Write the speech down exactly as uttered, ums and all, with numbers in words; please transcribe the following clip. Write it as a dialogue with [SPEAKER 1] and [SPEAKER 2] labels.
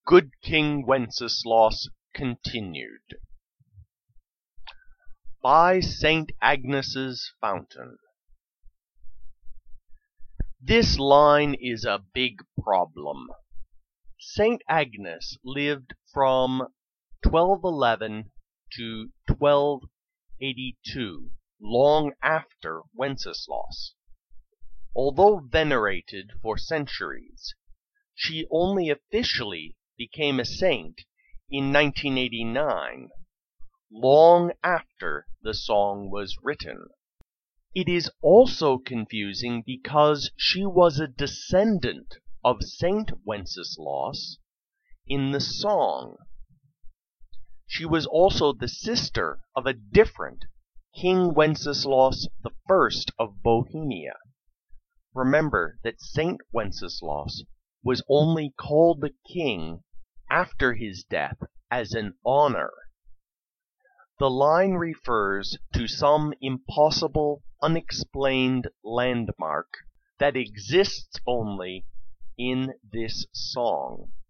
[SPEAKER 1] Good King Wenceslaus continued. By Saint Agnes's Fountain. This line is a big problem. Saint Agnes lived from twelve eleven to twelve eighty-two, long after Wenceslaus. Although venerated for centuries, she only officially became a saint in nineteen eighty-nine, long after the song was written. It is also confusing because she was a descendant of Saint Wenceslaus in the song. She was also the sister of a different King Wenceslaus the First of Bohemia. Remember that Saint Wenceslaus was only called the king after his death as an honor. The line refers to some impossible, unexplained landmark that exists only in this song.